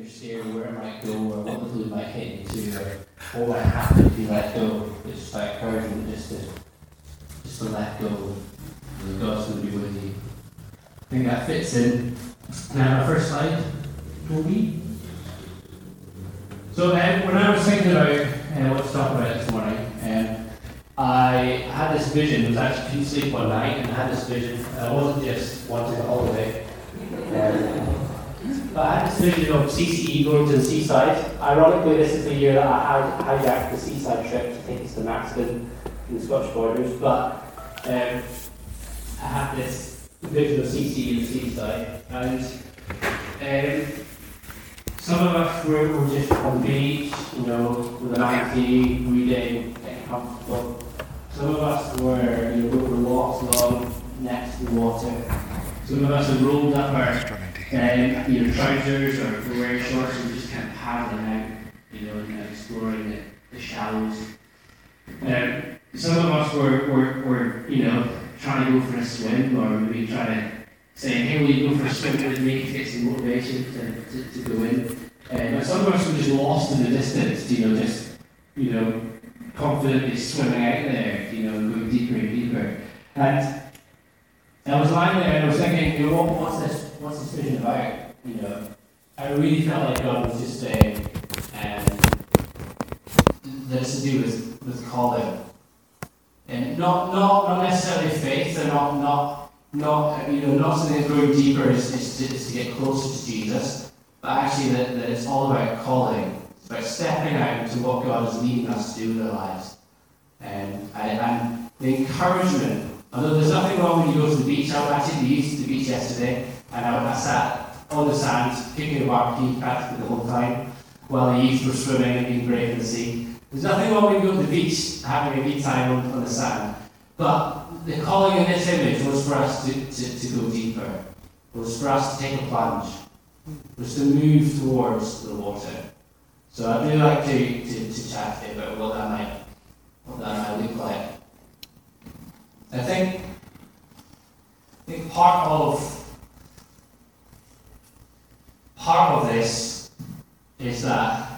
scared where it might go, or what the fluid might hit you to, or what might happen if you let go. It's just like encouragement just to let go. God's going to be with you. I think that fits in. Now, our first slide, Toby. So when I was thinking about what to talk about this morning, I had this vision. It was actually couldn't sleep one night, and I had this vision. I wasn't just wanting a holiday. But I had this vision of CCE going to the seaside. Ironically, this is the year that I hijacked the seaside trip to take us to Maxton in the Scottish borders. But I had this vision of CCE in the seaside, and some of us were just on the beach, with an IT, reading, getting comfortable. Some of us were, we were walked along next to the water. Some of us had rolled up our trousers or were wearing shorts and just kind of paddling out, and exploring the shallows. Some of us were trying to go for a swim, or maybe trying to say, hey, will you go for a swim with me to get some motivation to go in. But some of us were just lost in the distance, confidently swimming out there, and going deeper and deeper. And I was lying there and I was thinking, what's this vision about? I really felt like God was just saying that it's to do with calling. And not necessarily faith, and not something that's going deeper is to get closer to Jesus, but actually that it's all about calling. It's about stepping out into what God is leading us to do with our lives. And the encouragement, although there's nothing wrong when you go to the beach. I actually used to the beach yesterday, and I sat on the sand, kicking a barbecue practically the whole time, while the youth were swimming and being brave in the sea. There's nothing wrong when you go to the beach, having a good time on the sand. But the calling in this image was for us to go deeper. It was for us to take a plunge. It was to move towards the water. So I'd really like to chat today about what that might look like. I think part of this is that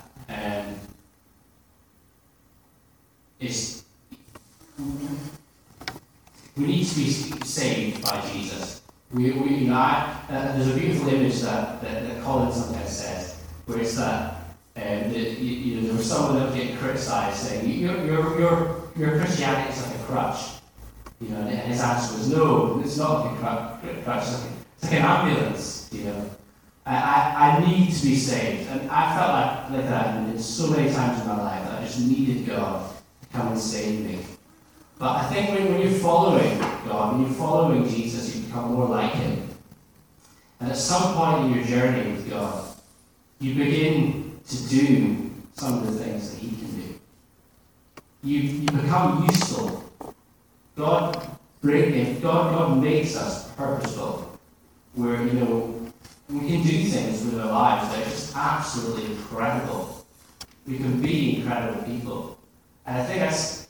we need to be saved by Jesus. There's a beautiful image that Colin sometimes says, where it's that there was someone that was getting criticised saying your Christianity is like a crutch, and his answer was, no, it's not like a crutch. It's like an ambulance, I need to be saved, and I felt like that so many times in my life that I just needed God to come and save me. But I think when you're following God, when you're following Jesus, you become more like Him. And at some point in your journey with God, you begin to do some of the things that He can do. You become useful. God makes us purposeful, where we can do things with our lives that are just absolutely incredible. We can be incredible people, and I think that's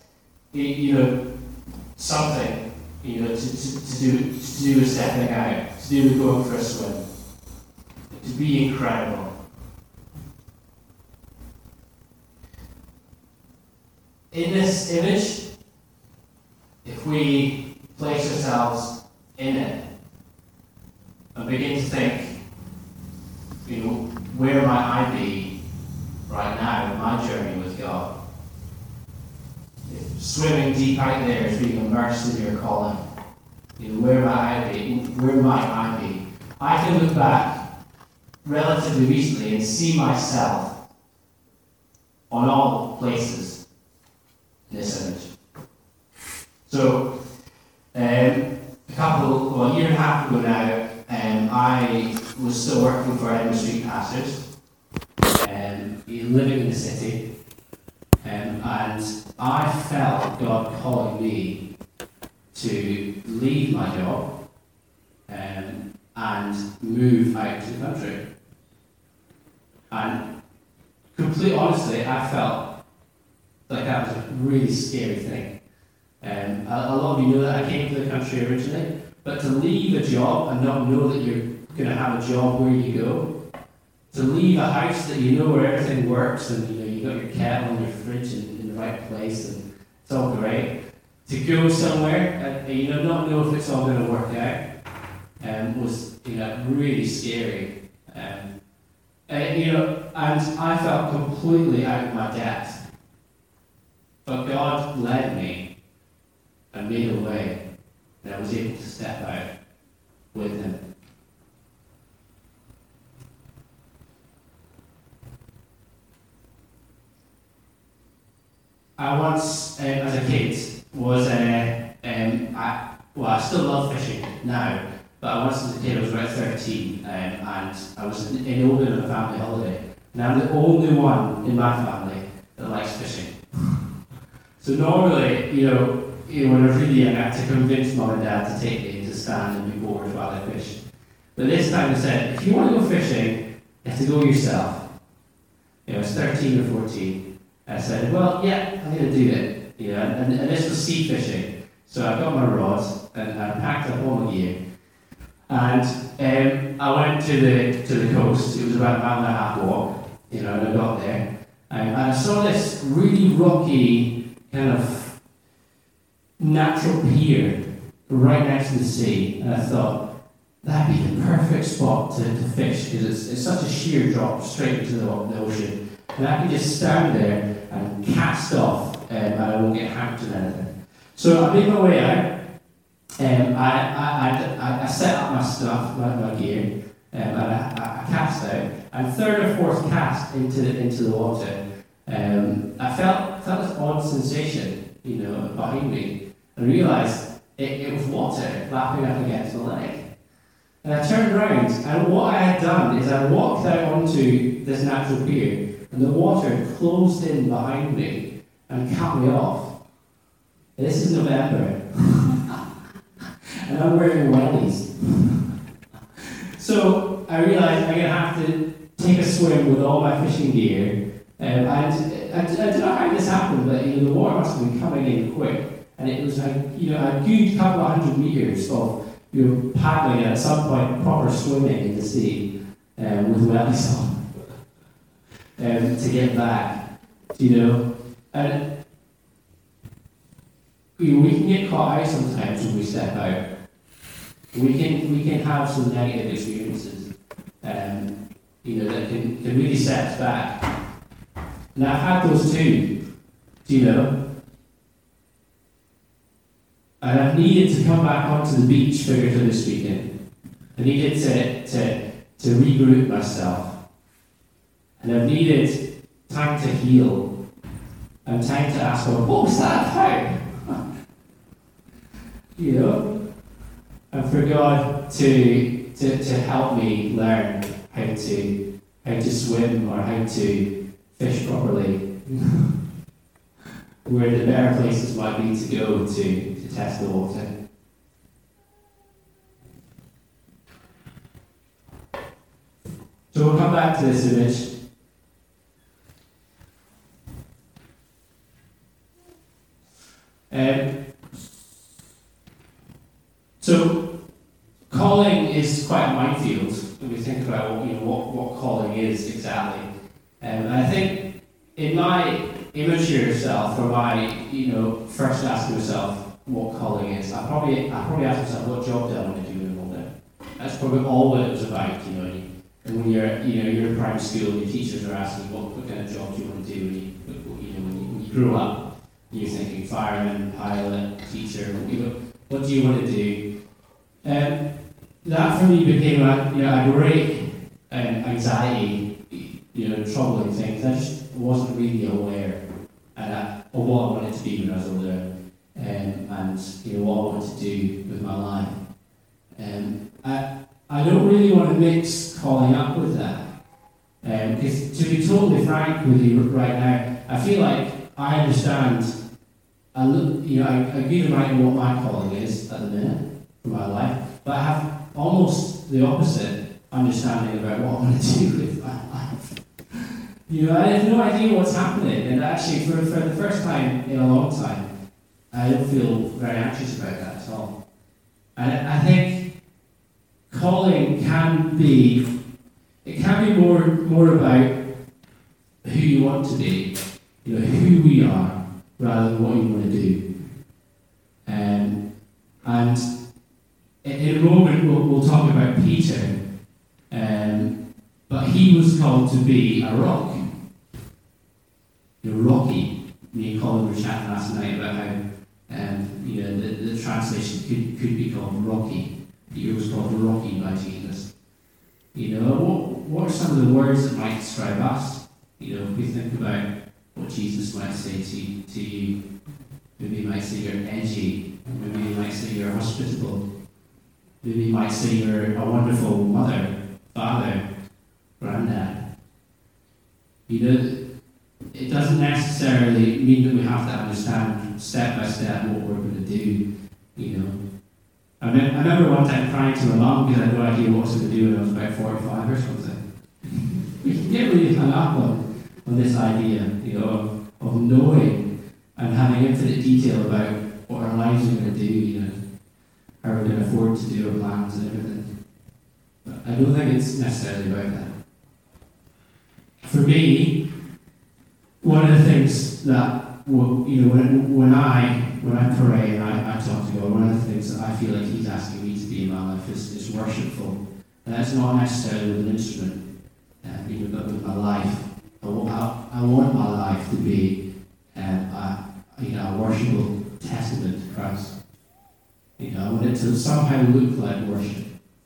something to do with stepping out, to do with going for a swim, to be incredible. In this image, if we place ourselves in it and begin to think, where might I be right now in my journey with God? If swimming deep out there is being immersed in your calling, where might I be? Where might I be? I can look back relatively recently and see myself on all places in this image. So, a year and a half ago now, I was still working for Edinburgh Street Pastors, living in the city, and I felt God calling me to leave my job and move out to the country. And completely honestly, I felt like that was a really scary thing. A lot of you know that I came to the country originally, but to leave a job and not know that you're going to have a job where you go to leave a house that you know where everything works and you got your kettle and your fridge in the right place and it's all great. To go somewhere and not know if it's all going to work out was really scary. And I felt completely out of my depth. But God led me and made a way, and I was able to step out with Him. I once, as a kid, I still love fishing now, but I once as a kid, I was about 13, and I was in Oban on a family holiday, and I'm the only one in my family that likes fishing. So normally, when I was really young, I had to convince Mum and Dad to take me to stand and be bored while I fish. But this time they said, if you want to go fishing, you have to go yourself. I was 13 or 14. I said, well, yeah, I'm going to do it. And this was sea fishing. So I got my rods and I packed up all my gear. And I went to the coast. It was about a mile and a half walk, and I got there. And I saw this really rocky kind of natural pier right next to the sea. And I thought, that'd be the perfect spot to fish because it's such a sheer drop straight into the ocean. And I can just stand there and cast off and I won't get hacked or anything. So I made my way out. I set up my stuff, my gear, and I cast out. And third or fourth cast into the water, I felt this odd sensation, behind me. I realised it was water lapping up against my leg. And I turned around, and what I had done is I walked out onto this natural pier, and the water closed in behind me and cut me off. This is November. And I'm wearing wellies. So I realised I'm going to have to take a swim with all my fishing gear. And I don't know how this happened, but the water must have been coming in quick. And it was like, a good couple of 100 metres of paddling and at some point proper swimming in the sea with wellies on to get back. And we can get caught out sometimes when we step out. We can have some negative experiences, that can really set us back. And I've had those too, And I've needed to come back onto the beach figuratively this weekend. I needed to regroup myself. And I've needed time to heal and time to ask God, what was that about? And for God to help me learn how to swim or how to fish properly, where the better places might be to go to test the water. So we'll come back to this image. So calling is quite a minefield when we think about what calling is exactly. And I think in my immature self, or my first asking myself what calling is, I probably asked myself what job do I want to do in a moment. That's probably all that it was about. And when you're in primary school, your teachers are asking what kind of job do you want to do when you grow up. You're thinking fireman, pilot, teacher. What do you want to do? That for me became a great anxiety, troubling thing. I just wasn't really aware of what I wanted to be when I was older, and what I wanted to do with my life. I don't really want to mix calling up with that, because to be totally frank with you right now, I feel like I understand a good amount of what my calling is at the minute for my life, but I have almost the opposite understanding about what I want to do with my life. I have no idea what's happening, and actually for the first time in a long time, I don't feel very anxious about that at all. And I think calling can be it can be more about who you want to be, who we are, rather than what you want to do. And in a moment we'll talk about Peter, but he was called to be a rock. Rocky. Me and Colin were chatting last night about how the translation could be called Rocky. Peter was called Rocky by Jesus. What are some of the words that might describe us? If we think about what Jesus might say to you, maybe he might say you're edgy, maybe he might say you're hospitable, maybe he might say you're a wonderful mother, father, granddad. It doesn't necessarily mean that we have to understand step by step what we're going to do. I remember one time crying to my mum because I had no idea what I was going to do when I was about 45 or something. We can get really hung up on this idea, of knowing and having infinite detail about what our lives are going to do, how we're going to afford to do our plans and everything. But I don't think it's necessarily about that. For me, one of the things that when I pray and I talk to God, one of the things that I feel like He's asking me to be in my life is worshipful. And that's not necessarily with an instrument, but with my life. I want my life to be a worshipful testament to Christ. I want it to somehow look like worship.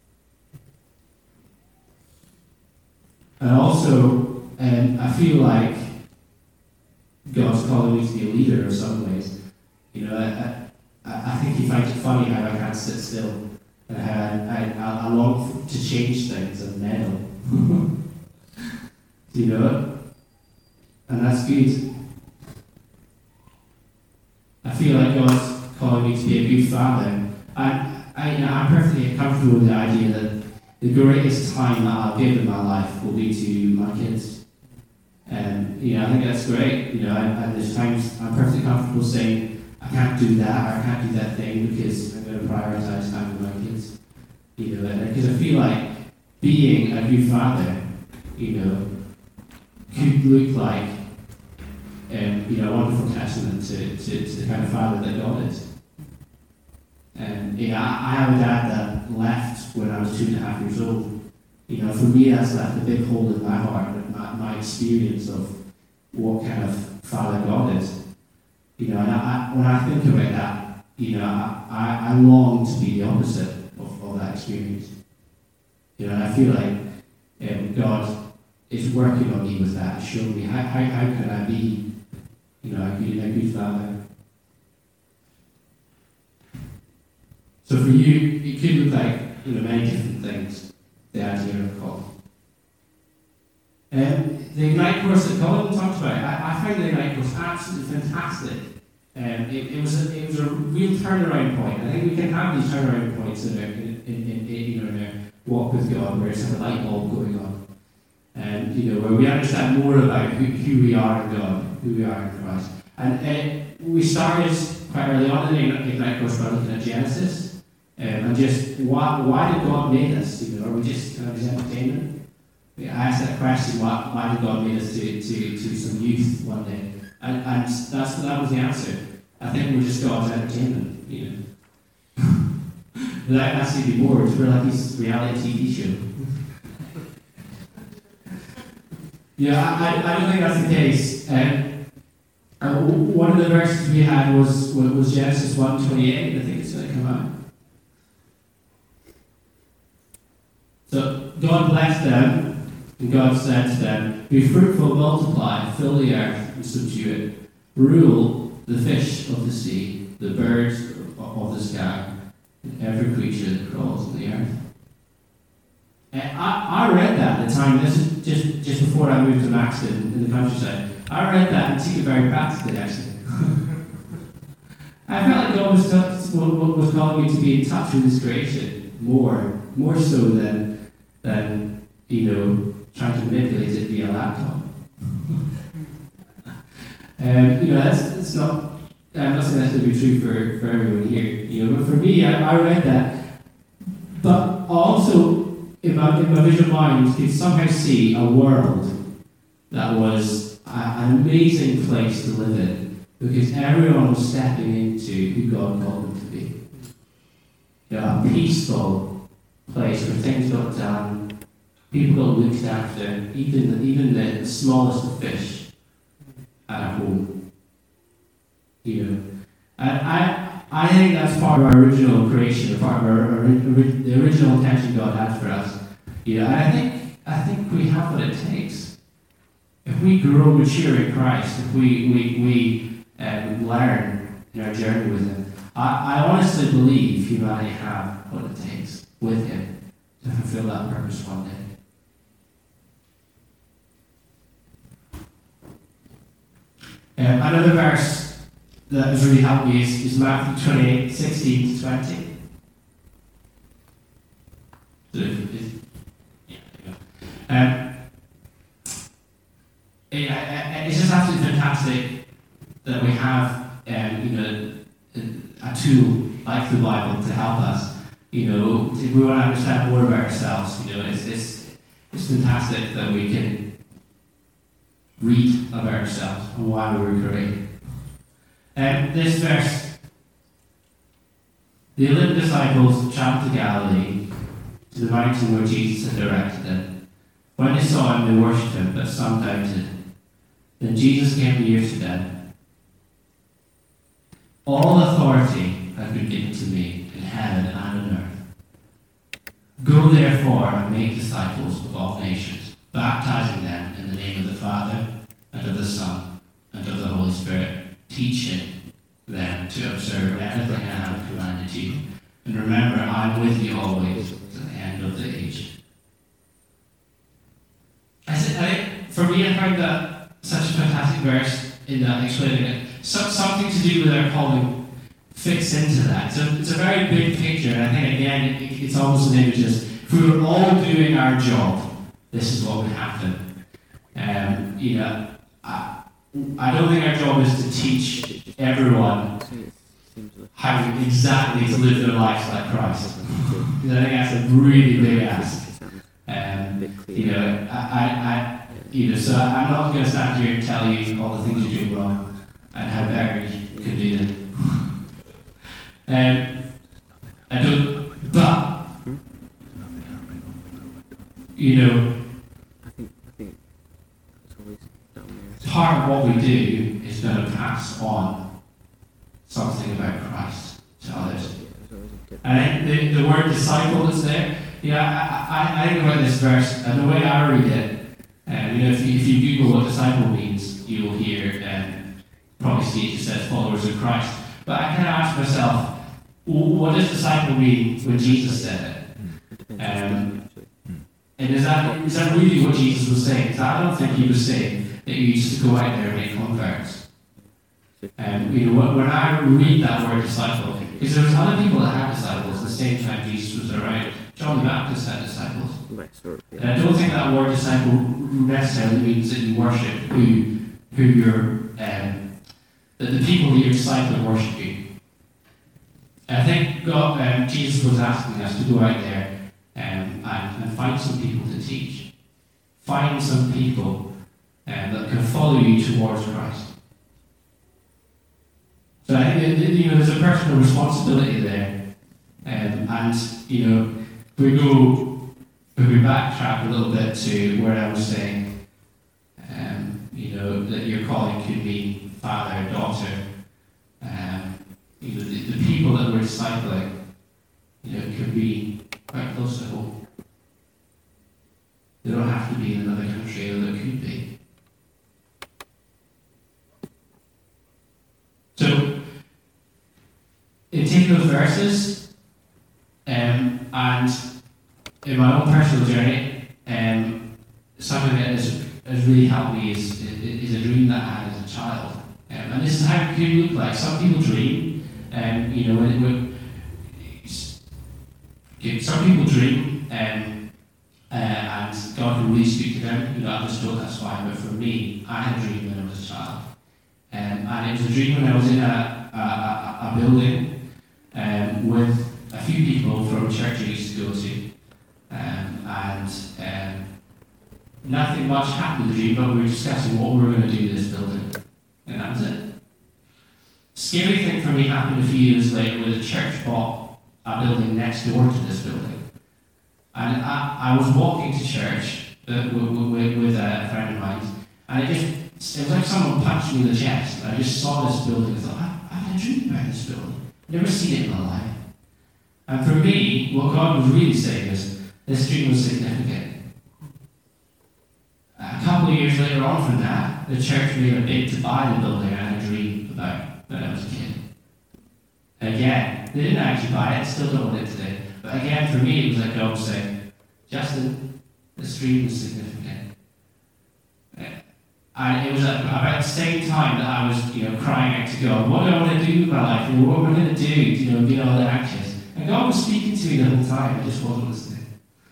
And also, I feel like God's calling me to be a leader in some ways. I think He finds it funny how I can't sit still and how I long to change things and meddle. Do you know it? And that's good. I feel like God's calling me to be a good father. I'm perfectly comfortable with the idea that the greatest time that I'll give in my life will be to my kids. And I think that's great. And there's times I'm perfectly comfortable saying I can't do that or I can't do that thing because I'm going to prioritize time with my kids. Because I feel like being a good father, could look like a wonderful testament to the kind of father that God is. And I have a dad that left when I was 2.5 years old. For me, that's left a big hole in my heart, my experience of what kind of father God is. When I think about that, I long to be the opposite of that experience. And I feel like God is working on me with that, showing me how can I be, a good father. So for you, it could look like many different things. The idea of call. The Ignite course that Colin talked about, I found the Ignite course absolutely fantastic. It was a real turnaround point. I think we can have these turnaround points in our walk with God, where it's like a light bulb going on, and where we understand more about who we are in God, who we are in Christ. And we started quite early on in the Ignite course by looking at Genesis. And just why did God make us? Are we just kind of his entertainment? I asked that question: why did God make us to some youth one day? And that was the answer. I think we're just God's entertainment. Without actually be bored, we're like this reality TV show. I don't think that's the case. One of the verses we had was Genesis 1:28. I think it's going to come out. So God blessed them, and God said to them, "Be fruitful, multiply, fill the earth, and subdue it. Rule the fish of the sea, the birds of the sky, and every creature that crawls on the earth." And I read that at the time. This is just before I moved to Maxton in the countryside. I read that and took it very practically, actually. I felt like God was calling me to be in touch with His creation more so than trying to manipulate it via laptop. That's not. I'm not saying that's going to be true for everyone here. But for me, I read that. But also, in my visual mind, could somehow see a world that was an amazing place to live in, because everyone was stepping into who God called them to be. You know, a peaceful place where things got done, people got looked after, even the smallest of fish at a home. You know, and I think that's part of our original creation, part of the original intention God had for us. You know, and I think we have what it takes. If we grow mature in Christ, if we learn in our journey with Him, I honestly believe humanity have what it takes with Him to fulfill that purpose one day. Another verse that has really helped me is Matthew 28, 16 to 20. It's just absolutely fantastic that we have a tool like the Bible to help us. You know, if we want to understand more about ourselves, you know, it's fantastic that we can read about ourselves and why we were created. This verse, the 11 disciples traveled to Galilee, to the mountain where Jesus had directed them. When they saw Him, they worshipped Him, but some doubted. Then Jesus came near to them. All authority has been given to me in heaven and on earth. Go therefore and make disciples of all nations, baptizing them in the name of the Father, and of the Son, and of the Holy Spirit, teaching them to observe everything I have commanded you. And remember, I am with you always to the end of the age. I think, for me, I found that such a fantastic verse in that explaining it. Something to do with our calling fits into that. So it's a very big picture, and I think, again, it's almost an image of, if we were all doing our job, this is what would happen. You know, I don't think our job is to teach everyone how exactly to live their lives like Christ. Because I think that's a really big ask. You know, so I'm not going to stand here and tell you all the things you're doing wrong and how better you can do them. I don't, but, you know, part of what we do is going to pass on something about Christ to others. And the word disciple is there. Yeah, I think about this verse, and the way I read it, you know, if you Google what disciple means, you will hear, probably see it says followers of Christ. But I kind of ask myself, what does disciple mean when Jesus said it? And is that really what Jesus was saying? Because I don't think He was saying that you used to go out there and make converts. You know, when I read that word disciple, because there was other people that had disciples at the same time Jesus was around. John the Baptist had disciples. And I don't think that word disciple necessarily means that you worship who you're, that the people that you're discipling worship you. And I think Jesus was asking us to go out there and find some people to teach. Find some people that can follow you towards Christ. So I think you know, there's a personal responsibility there, and you know, if we backtrack a little bit to where I was saying, you know, that your calling could be father, daughter, you know, the people that we're discipling, you know, could be quite close to home. They don't have to be in another country, although it could be. So, in taking those verses, and in my own personal journey, something that has really helped me is a dream that I had as a child. And this is how it could look like. Some people dream, you know, some people dream, and God can really speak to them. You know, I was told that's fine, but for me, I had a dream when I was a child. And it was a dream when I was in a building with a few people from a church I used to go to. Nothing much happened in the dream, but we were discussing what we were going to do with this building. And that was it. Scary thing for me happened a few years later where the church bought a building next door to this building. And I was walking to church with a friend of mine, and it was like someone punched me in the chest. And I just saw this building and thought, I had a dream about this building. Never seen it in my life. And for me, what God was really saying is, this dream was significant. A couple of years later on from that, the church made a bid to buy the building I had a dream about when I was a kid. And again, they didn't actually buy it, still don't own it today. But again, for me, it was like God was saying, Justin, this dream was significant. And it was about the same time that I was, crying out to God, what do I want to do with my life? What am I going to do? Being all that anxious. And God was speaking to me the whole time, I just wasn't listening.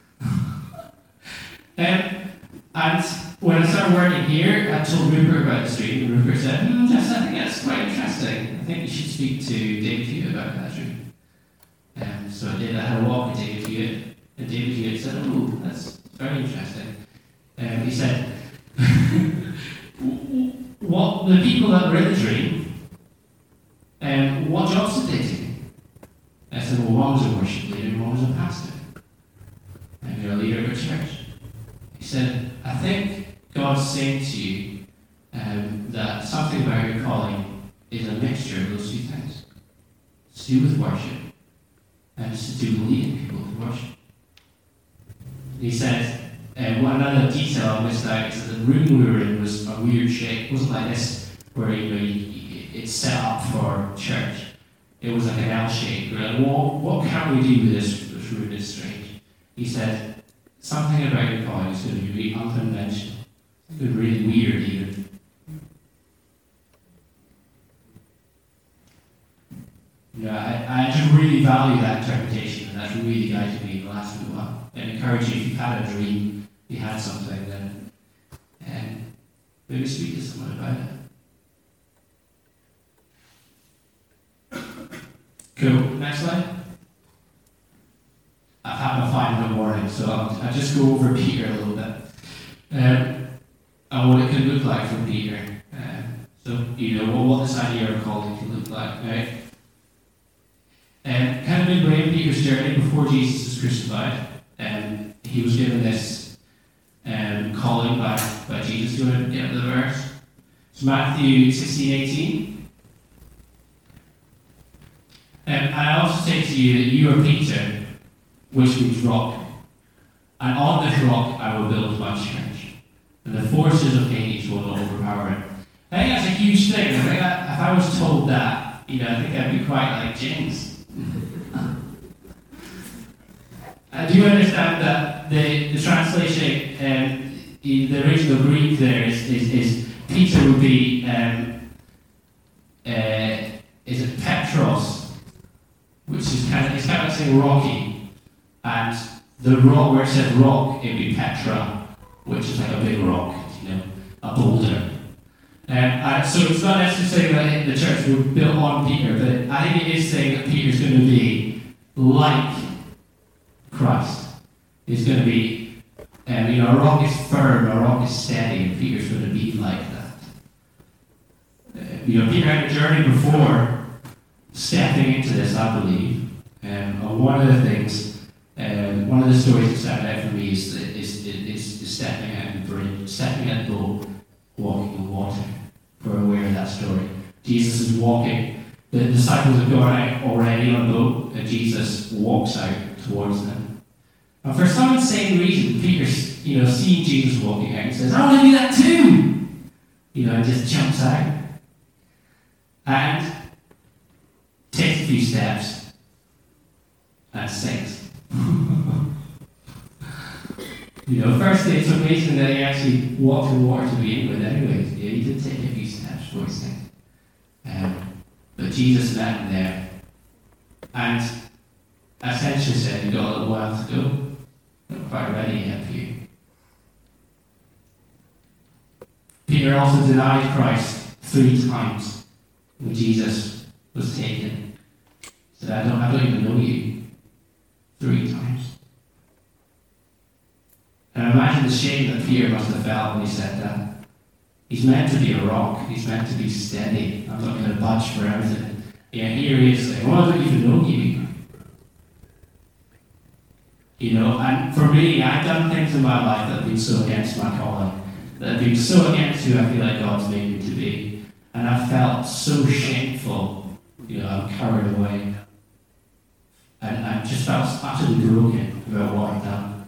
And when I started working here, I told Rupert about the dream, and Rupert said, Jess, I think that's quite interesting. I think you should speak to David Hewitt about that dream. So I did. I had a walk with David Hewitt, and David Hewitt said, that's very interesting. He said, what the people that were in the dream, what jobs did they do? I said, one was a worship leader, and one was a pastor. And you're a leader of a church. He said, I think God's saying to you that something about your calling is a mixture of those two things. It's to do with worship, and it's to do with leading people to worship. He said, one other detail I missed out is that the room we were in was a weird shape. It wasn't like this, where it's set up for church. It was like an L shape. We're like, what can we do with this room? It's strange. He said, something about your calling is going to be really unconventional. It's going to be really weird even. I just really value that interpretation, and that's really guided me in the last little while. And encourage you, if you've had a dream, you had something, then maybe speak to someone about it. Cool. Next slide. I've had my final warning, so I'll just go over Peter a little bit. And what it could look like for Peter. What this idea of calling can look like, right? Kind of midway in Peter's journey before Jesus was crucified, he was given this calling by Jesus. Do you want to get the verse? It's Matthew 16:18. I also say to you that you are Peter, which means rock. And on this rock I will build my church, and the forces of Hades will not overpower it. I think that's a huge thing. I think if I was told that, I think I'd be quite like James. I do understand that the translation, the original Greek there is Peter would be, is it Petros, which is kind of like saying rocky, and the rock where it says rock, it'd be Petra, which is like a big rock, a boulder. So it's not necessarily that the church was built on Peter, but I think it is saying that Peter's going to be like Christ. He's going to be, a rock is firm, a rock is steady, and Peter's going to be like that. Peter had a journey before stepping into this, I believe. One of the things, one of the stories that stand out for me is stepping out in the bridge, stepping out the boat, walking on water. We're aware of that story. Jesus is walking. The disciples have gone out already on the boat, and Jesus walks out towards them. And for some insane reason, Peter's, seeing Jesus walking out and says, I want to do that too! And just jumps out. And takes a few steps and sinks. Firstly, it's amazing that he actually walked in water to begin with anyways. He did take a few steps before he sank. But Jesus met him there and essentially said, you've got a little while to go. Not quite ready yet, Peter. Peter also denied Christ 3 times when Jesus was taken. He said, I don't even know you. 3 times. And imagine the shame that Peter must have felt when he said that. He's meant to be a rock. He's meant to be steady. I'm not going to budge for everything. Yeah, here he is saying, well, I don't even know you. You know, and for me, I've done things in my life that have been so against my calling, that have been so against who I feel like God's made me to be. And I felt so shameful, you know, I'm carried away. And I just felt utterly broken about what I'd done.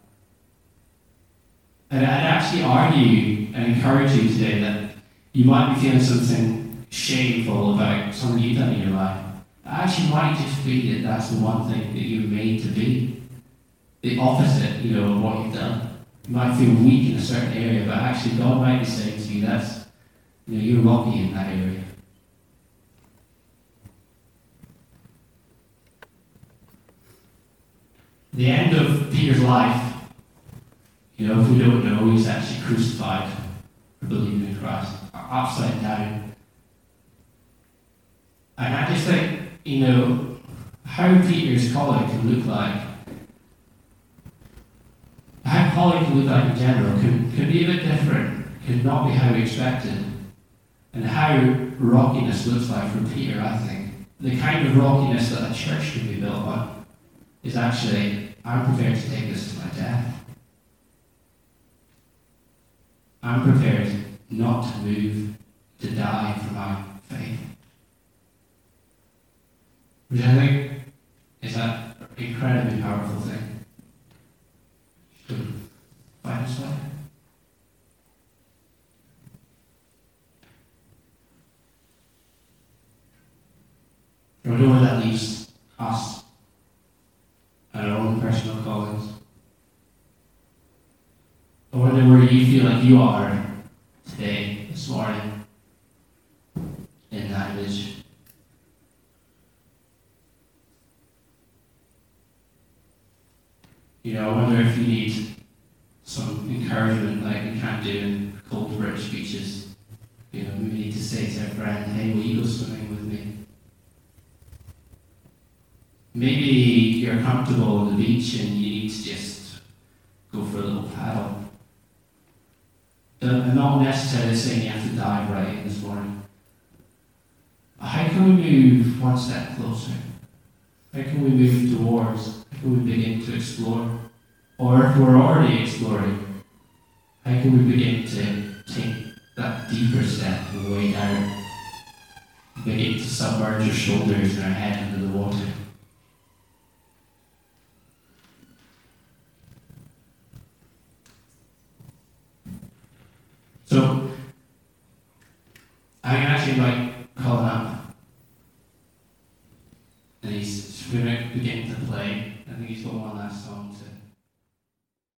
And I'd actually argue and encourage you today that you might be feeling something shameful about something you've done in your life. It actually might just be that that's the one thing that you were made to be. The opposite, you know, of what you've done. You might feel weak in a certain area, but actually God might be saying to you, that's, you know, you're rocky in that area. The end of Peter's life, you know, if we don't know, he's actually crucified for believing in Christ, upside down. And I just think, you know, how Peter's calling can look like, how calling can look like in general can be a bit different, could not be how we expected. And how rockiness looks like for Peter, I think. The kind of rockiness that a church can be built on is actually, I'm prepared to take this to my death. I'm prepared not to move, to die for my faith. Which I think is an incredibly powerful thing. Final slide. I wonder where that leaves us and our own personal callings. I wonder where you feel like you are today, this morning, in that image. You know, I wonder if you need some encouragement like we can't do in cold British beaches. You know, we need to say to a friend, hey, will you go swimming with me? Maybe you're comfortable on the beach and you need to just go for a little paddle. I'm not necessarily saying you have to dive right in this morning. How can we move one step closer? How can we move towards? How can we begin to explore? Or if we're already exploring, how can we begin to take that deeper step on the way down? Begin to submerge our shoulders and our head into the water. So, I can actually invite Colin up. And he's going to begin to play. I think he's got one last song to